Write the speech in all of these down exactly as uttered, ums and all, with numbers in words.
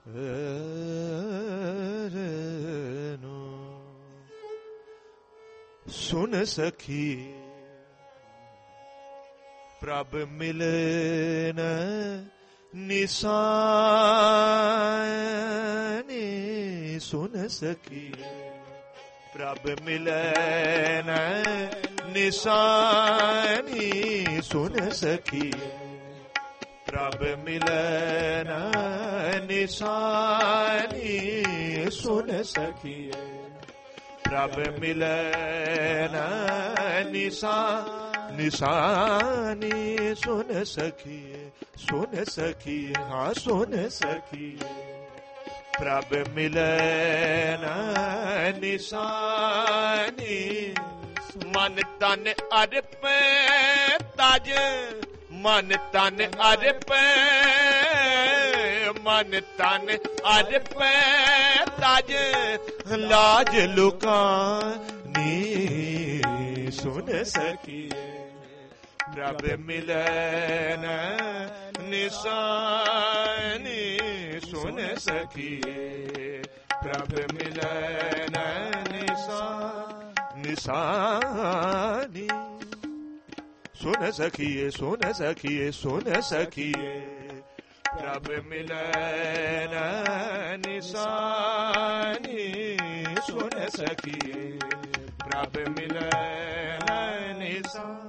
सुन सखी प्रभ मिले न निशानी, सुन सखी प्रभ मिले न निशानी, सुन सखी प्रभ मिले न निशानी, सुन सखी प्रभ मिले न निशा निशानी, सुन सखी सुन सखी हाँ सुन सखी प्रभ मिले न निशानी, मन तन अर्पे तज, मन तन अर्पे, मन तन अर्पे तज, लाज लुकानी, सुन सखी प्रभ मिले न निशानी, सुन सखी प्रभ मिले न निशानी, सुन सखिए सुन सखिए सुन सखिए प्रभ मिले न निशानी, सुन सखिए प्रभ मिले न निशानी,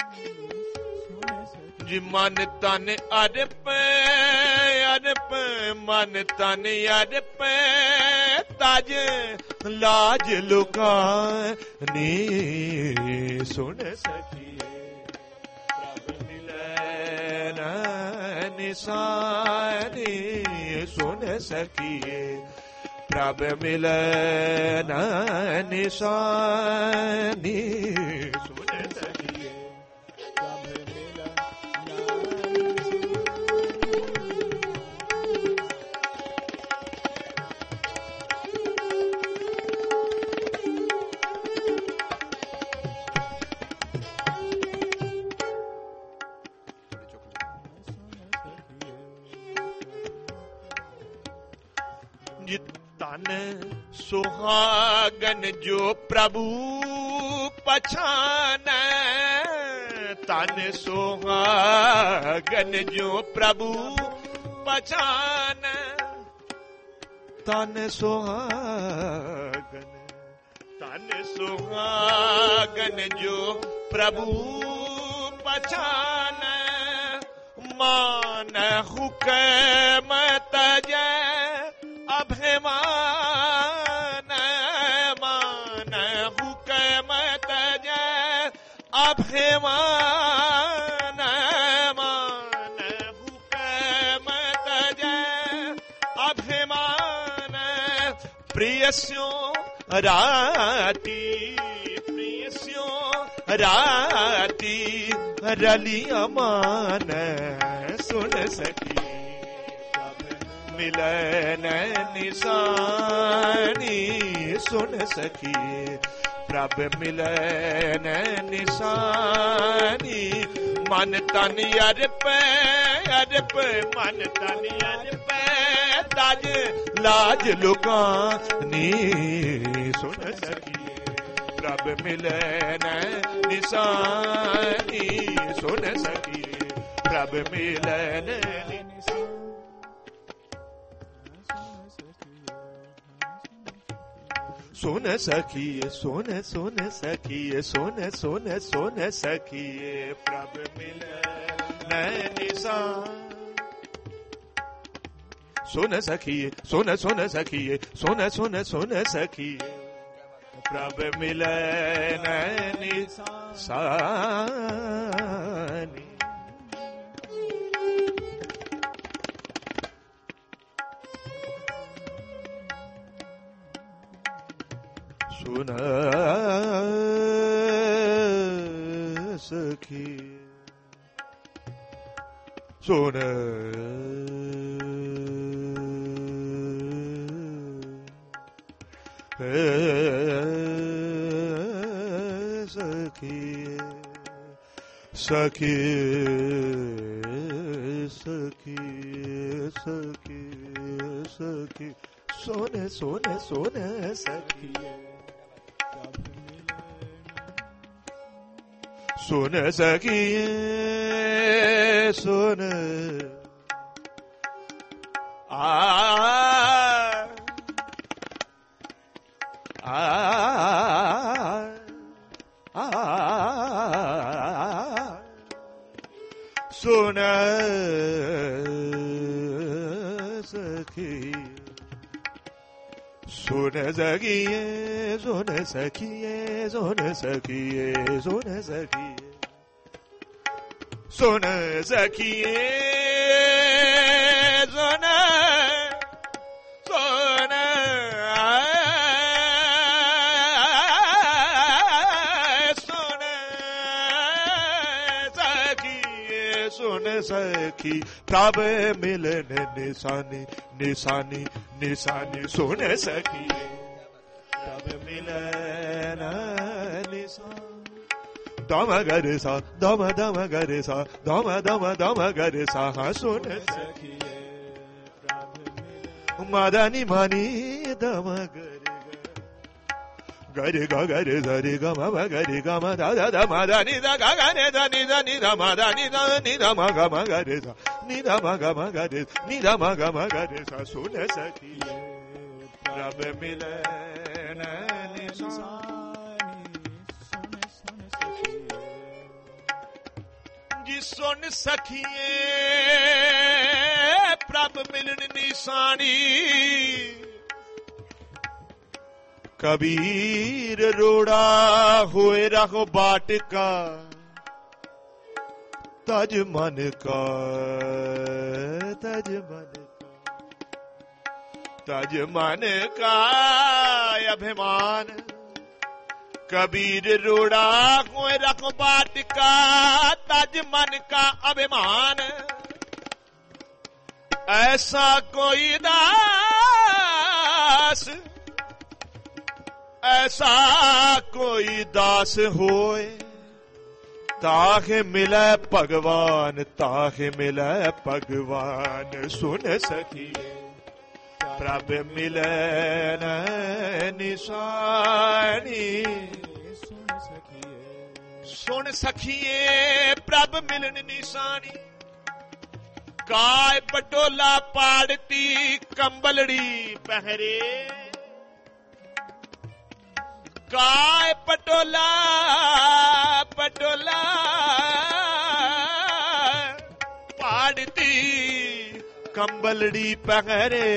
जी मन तन अर्पे अर्पे, मन तन अर्पे तज, लाज लुकानी, सुन सखिए प्रभ मिले न निशानी, सुन सखिए प्रभ मिले न निशानी, सुन सखिए प्रभ मिले तन सुहागन जो प्रभु पछाने, तन सुहागन जो प्रभु पछाने, तन सुहागन तन सुहागन जो प्रभु पछाने, मान हुक्म तजै अभिमान, मान हुक्म तजै अभिमान, मान हुक्म तजै अभिमान, प्रियस्यों राती प्रियस्यों राती रली अमान, सुन सखी मिले न निशानी, सुन सखी प्रभ मिले न निशानी, मन तन अर्पे अर्पे, मन तन अर्पे तज, लाज लुकानी, सुन सखी प्रभ मिले न निशानी, सुन सखी प्रभ मिले न निशानी, सुन सखिए सुन सुन सखिए सुन सुन सुन सखिए प्रभ मिले न निशानी, सुन सखिए सुन सुन सखिए सुन सुन सुन सखिए प्रभ मिले न निशानी, सुन सखी सुन सखी सखी सखी सखी सखी सुन सुन सुन सखिए सुन सखिए सुन आ आ सुन सखी सुन सखिए सुन सखिए सुन सखिए सुन सखिए सुन सखिए सुन सुन सुन सखी प्रभ मिलन निशानी निशानी निशानी सुन सखी प्रभ मिलन निशानी दम गरे सा दम दम गरे सा दम दम दम गरे सा हाँ सुन सखी प्रभ मिलन मदनी मनी दम गरे ग गरे धरे ग म गरे ग म दा दा दा म दा नि दा गा गा ने दा नि दा नि दा म दा नि दा नि दा म ग म गरे सा नि दा म ग म गरे नि दा म ग म गरे सा सुन सखी प्रभ मिलन निशानी सुन सखी जी सुन सखिए प्रभ मिलन निशानी कबीर रोड़ा हुए रहो बाट का तज मन का तज मन का तज मन का अभिमान कबीर रोड़ा हुए रहो बाट का तज मन का अभिमान ऐसा कोई दास ऐसा कोई दास होए ताहे मिले भगवान ताहे मिले भगवान सुन सखी प्रभ मिलन निशानी सुन सखिए सुन सखिए प्रभ मिलन निशानी काय पटोला पाड़ती कंबलड़ी पहरे काय पटोला पटोला पाड़ती कंबलड़ी पहरे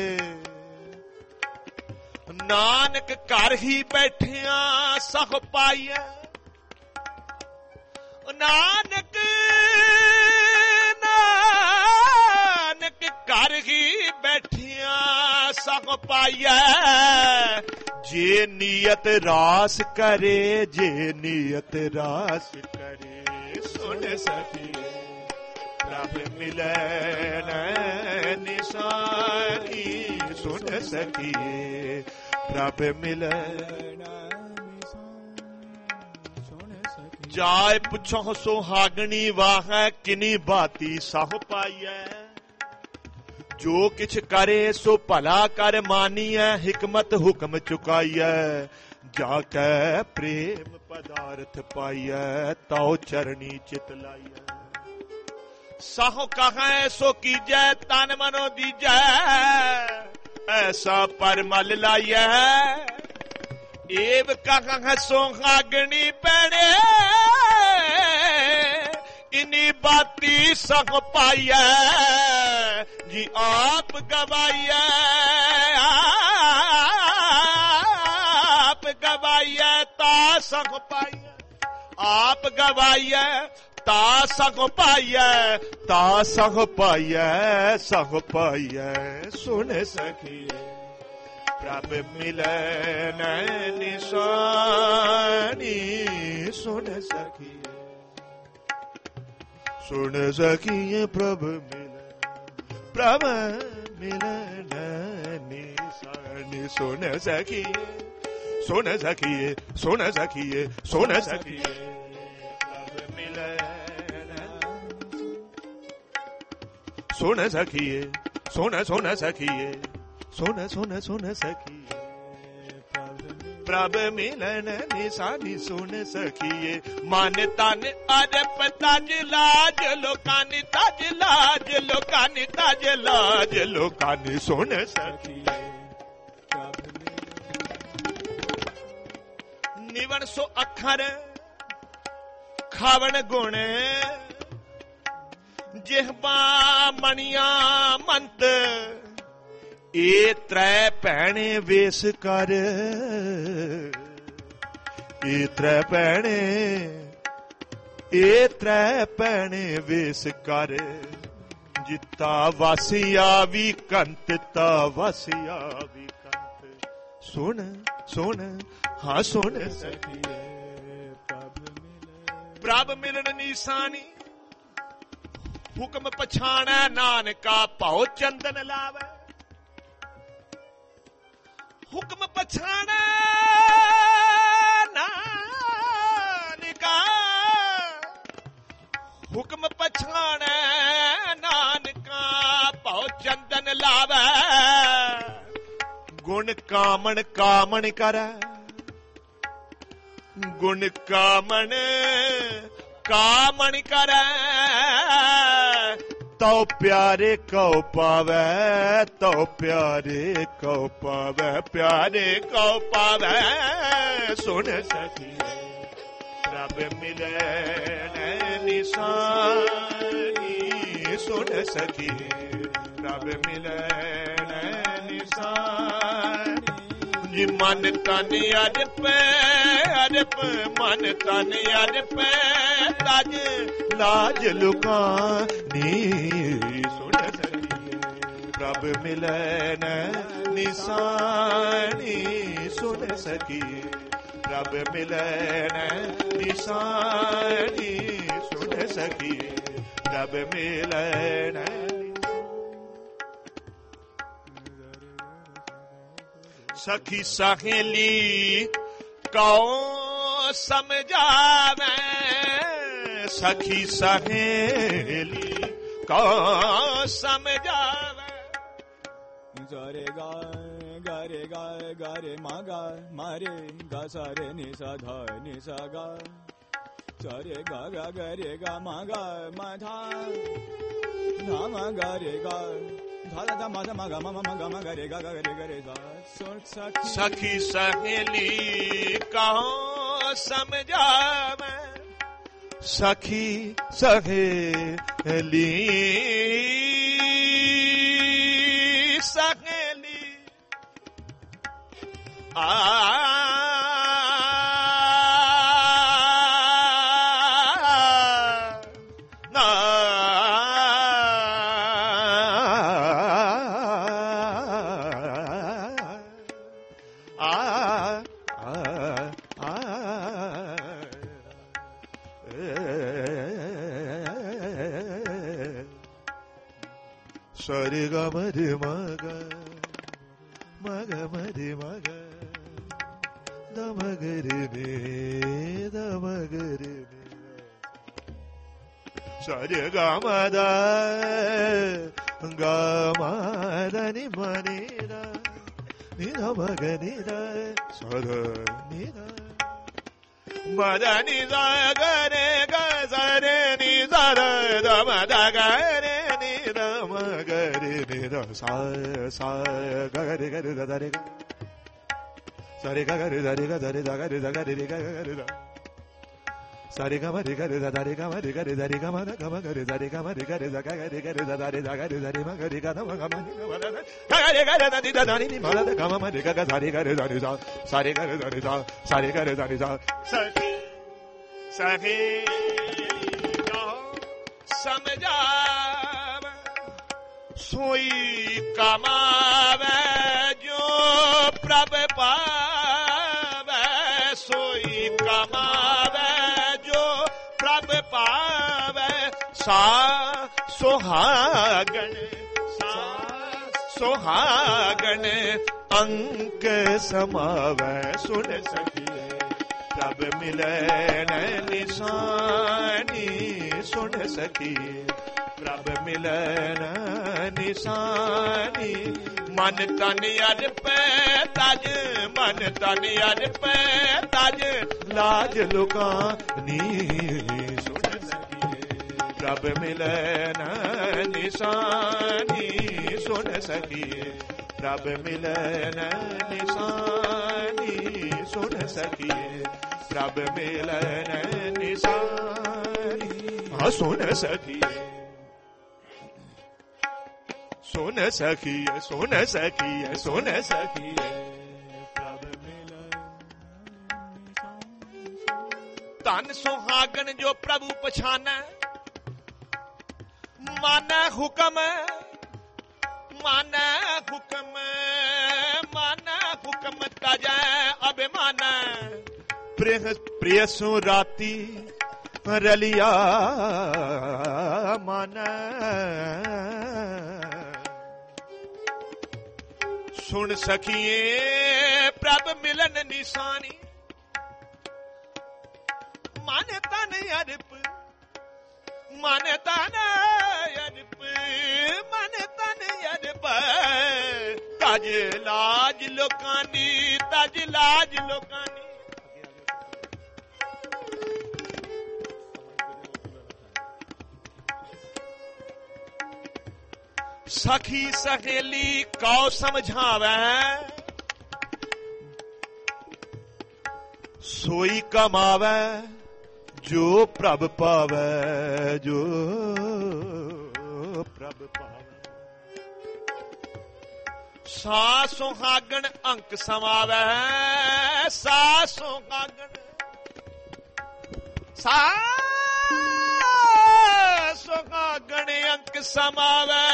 नानक घर ही बैठिया सह पाइया नानक नानक घर ही बैठिया सह पाइया जे नियत रास करे जे नियत रास करे सुन सखी प्रभ मिलन निशानी सुन सखी प्रभ मिलन जाय पुछो सुहागणी वाह किनी बाती साह पाइय जो किछ करे सो भला कर मानिय हिकमत हुक्म चुकाइय जाके प्रेम पदार्थ पाइय ताओ चरणी चित लाइय साहो कहें सो कीजै तन मनो दीजै ऐसा परमल लाइय एव कहें सुहागणी पैणे इनी बाती सख पाइय जी आप गवाइय आप गवाइय ता सख पाइय आप गवाइय ता सख पाइय ता सख पाइय सख पाइय सुन सखिए प्रभ मिलन निशानी सुन सखिए सुन सखिए प्रभ मिलन प्रभ मिलन निशानी सुन सखिए सुन सखिए सुन सखिए सुन सखिए प्रभ मिलन सुन सखिए सुन सुन सखिए सुन सुन सुन सखिए प्रभ मिलन निशानी सुन सखिए मन तन अरप तज लाज लोकानी तज लाज लोकानी तज लाज लोकानी सुन सखिए निवन सो अखर खावन गुण जिहबा मणिया मंत ए त्रै भैणे वेस कर ए त्रै भैणे ए त्रै भैणे वेस कर जिता वासिया भी कंत ता वासिया भी कंत सुन सुन हाँ सुन सखिए प्रभ मिलन निशानी हुक्म पछाणै नानका भाव चंदन लावै हुक्म पछाणै नानका हुक्म पछाणै नानका भाव चंदन लावै गुण कामन कामन करै गुण कामन कामन करै तो प्यारे कौ पावै तो प्यारे कौ पावै प्यारे कौ पावै सुन सखिए प्रभ मिलन निशानी सुन सखिए प्रभ मिलन निशानी मन तन अरप अरप मन तन अरप तज लाज लुकानी सुन सखिए प्रभ मिलन निशानी सुन सखिए प्रभ मिलन निशानी सुन सखिए प्रभ मिलन सखी सहेली कौन समझावे सखी सहेली कौन समझावे रे गा गा रे गा गा रे मा गा मारे गा सा रे नि सा धा नि सा गा सा रे गा गा गा रे गा मा गा मा धा धा मा गा रे गा सखी सहेली कहो समझावे सखी सहेली सहेली आ सरे ग मरे मग मग मरे मग दमगरे ने दमगरे ने सरे ग मद ग मद नि मनि द नि द मग नि द सर नि द मद नि द ग रे ग सरे नि द द मद ग रे गरे नि द सा सा गरे गरे द रे ग सरे ग गरे द रे ग द रे द गरे द गरे रे ग गरे द सरे ग म रे गरे द रे ग म रे गरे द रे ग म द ग म गरे द रे ग म रे गरे द ग गरे गरे द रे द गरे द रे म गरे ग द म ग म नि ग म द ग गरे गरे द नि द नि नि म द ग म म रे ग ग सरे गरे द रे सा सरे गरे द रे सा सरे गरे द रे सा सखी सखी समझा सोई कमावे जो प्रभ पावे सोई कमावे जो प्रभ पावे सा सुहागन सा सुहागन अंक समावे सुन सखिए प्रभ मिलन निशानी सुन सखिए ਪ੍ਰਭ ਮਿਲਨ ਨਿਸ਼ਾਨੀ। ਮਨ ਤਨ ਅਰਪੈ ਤਜ, ਮਨ ਤਨ ਅਰਪੈ ਤਜ, ਲਾਜ ਲੁਕਾਨੀ ਸੁਣ ਸਕੀਏ। ਪ੍ਰਭ ਮਿਲਨ ਨਿਸ਼ਾਨੀ ਸੁਣ ਸਕੀਏ। ਪ੍ਰਭ ਮਿਲਨ ਨਿਸ਼ਾਨੀ ਸੁਣ ਸਕੀਏ। ਪ੍ਰਭ ਮਿਲਨ ਨਿਸ਼ਾਨੀ ਹਾਂ ਸੁਣ ਸਕੀਏ। ਸੁਣ ਸਕੀਏ ਸੁਣ ਸਕੀਏ ਸੁਣ ਸਕੀਏ। ਪ੍ਰਭ ਮਿਲਨ ਧਨ ਸੁਹਾਗਣ ਜੋ ਪ੍ਰਭੂ ਪਛਾਨੈ। ਮਾਨੈ ਹੁਕਮ ਮਾਨੈ ਹੁਕਮ ਮਾਨੈ ਹੁਕਮ ਤਜੈ ਅਭਿਮਾਨੈ। ਪ੍ਰਿਯ ਪ੍ਰਿਯਸੁ ਰਾਤੀ ਰਲਿਆ ਮਾਨੈ। ਸੁਣ ਸਕੀਏ ਪ੍ਰਭ ਮਿਲਨ ਨਿਸ਼ਾਨੀ। ਮਨ ਤਨ ਅਰਪ ਮਨ ਤਨ ਅਰਪ ਮਨ ਤਨ ਅਰਪ ਤਜ ਲਾਜ ਲੋਕਾਨੀ ਤਜ ਲਾਜ ਲੋਕਾਨੀ। ਸਖੀ ਸਹੇਲੀ ਕਉ ਸਮਝਾਵੈ। ਸੋਈ ਕਮਾਵੈ ਜੋ ਪ੍ਰਭ ਪਾਵੈ। ਜੋ ਪ੍ਰਭ ਪਾਵੈ। ਸਾ ਸੁਹਾਗਣ ਅੰਕ ਸਮਾਵੈ। ਸਾ ਸੁਹਾਗਣ ਸਾ ਸੁਹਾਗਣ ਅੰਕ ਸਮਾਵੈ।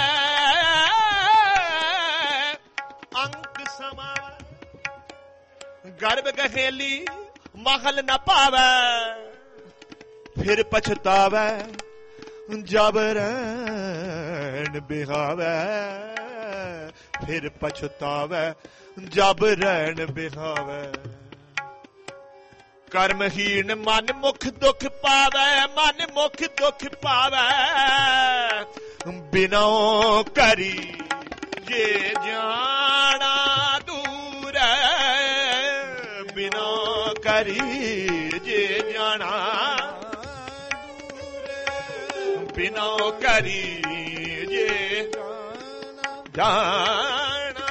ਅੰਕ ਸਮਾਵੈ। ਗਰਭ ਗਹੇਲੀ ਮਹਲ ਨ ਪਾਵੈ। ਫਿਰ ਪਛਤਾਵੈ ਜਬ ਰੈਣ ਬਿਹਾਵੈ। ਫਿਰ ਪਛਤਾਵੈ ਜਬ ਰੈਣ ਬਿਹਾਵੈ। ਕਰਮਹੀਣ ਮਨ ਮੁਖ ਦੁਖ ਪਾਵੈ। ਮਨ ਮੁਖ ਦੁਖ ਪਾਵੈ। ਬਿਨੋ ਕਰੀ ਜੇ ਜਾਣਾ ਦੂਰ। ਬਿਨੋ ਕਰੀ ਜੇ ਜਾਣਾ ਦੂਰ। ਬਿਨੋ ਕਰੀ ਜੇ ਜਾਣਾ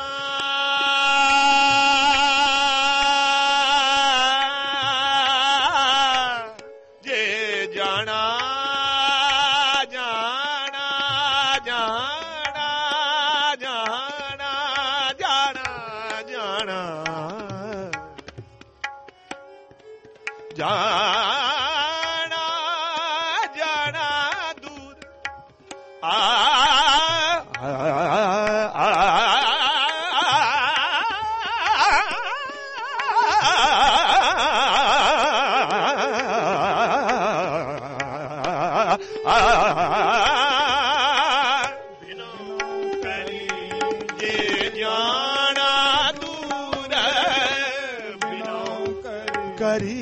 ਜੇ ਜਾਣਾ ਜਾਣਾ ਜਾਣਾ ਜਾਣਾ ਜਾਣਾ ਜਾਣਾ ਜਾਣਾ ਜਾਣਾ ਦੂਰ। ਆ ਬਿਨੋ ਕਰੀ ਜੇ ਜਾਣਾ ਦੂਰ। ਬਿਨੋ ਕਰੀ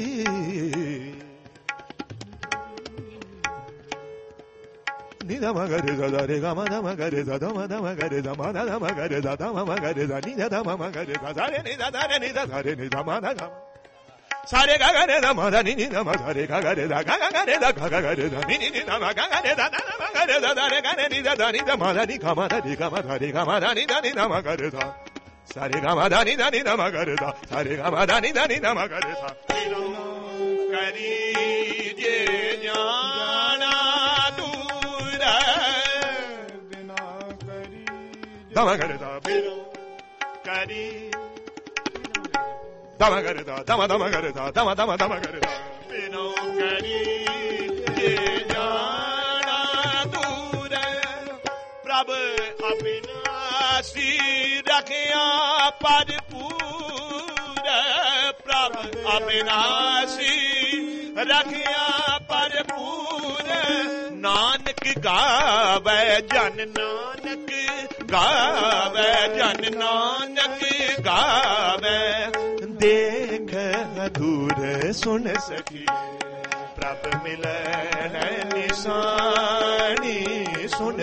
ਨੀ ਧ ਮ ਗ ਰੇ ਦ ਦ ਰੇ ਗ ਮ ਧ ਮ ਗ ਰੇ ਦ ਧ ਮ ਧ ਮ ਗ ਰੇ ਦ ਮ ਧ ਧ ਮ ਗ ਰੇ ਦ ਧ ਮ ਮ ग रे द नी ध ध म म ग रे द ध रे नी द ध रे नी द ध रे नी ध म ध ग सारे ग ग रे द म ध नी नी द म ध रे ग ग रे द ग ग ग रे द ग ग ग रे the knee knee knee the म ग ग रे द द म ग रे द द रे ग रे नी द ध नी द म ध नी ग म ध रे ग म ध रे ग म ध नी द नी द म ग रे द सारे ग म ध नी द नी द म ग रे द सारे ग म ध नी द नी द म ग रे द करी जे जाना दूर। बिना करी दम करे दा बिनो करी दम करे दा दम दम करे दा दम दम दम करे दा बिनो करी जे जाना दूर। प्रभ अविनाशी रखिया भरपूर। प्रभ अविनाशी रखिया भरपूर। नानक गावे जन नानक गावे जन नानक गावे। देख दूर सुन सकी प्रभ मिलन निशानी।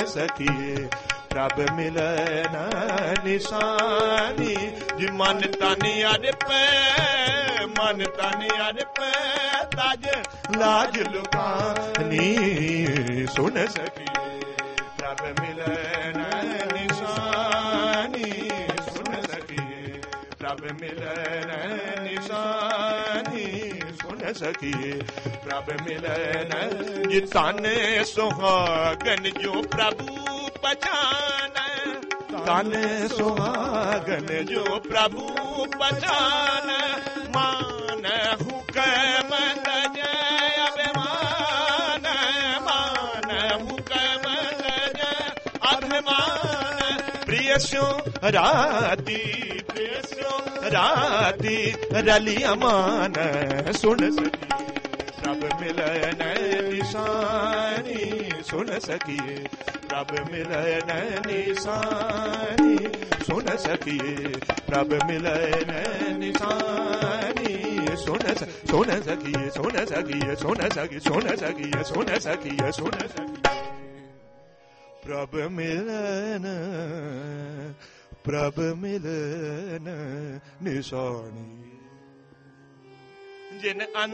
सुन सखिए प्रभ मिलन निशानी जी मन तानी अरे पे मन तानी अरे पे ताज लाज लुकानी सुन सखिए प्रभ मिलन निशानी सुन सखिए प्रभ मिलन निशानी सुन सखिए प्रभ मिलन जिताने सुहागन जो प्रभु पहचान ताने सुहागन जो प्रभु पहचान मान हुक्म तजय अभिमान मान हुक्म तजय अभिमान प्रिय स्यो राती प्रिय स्यो राती रली अमान सुन सखिए प्रभ मिलन निशानी सुन सखिए प्रभ मिलन निशानी सुन सखिए प्रभ मिलन निशानी सुन सुन सखिए सुन सखिए सुन सखिए सुन सखिए सुन सखिए सुन सखिए प्रभ मिलन प्रभ मिलन निशानी जिन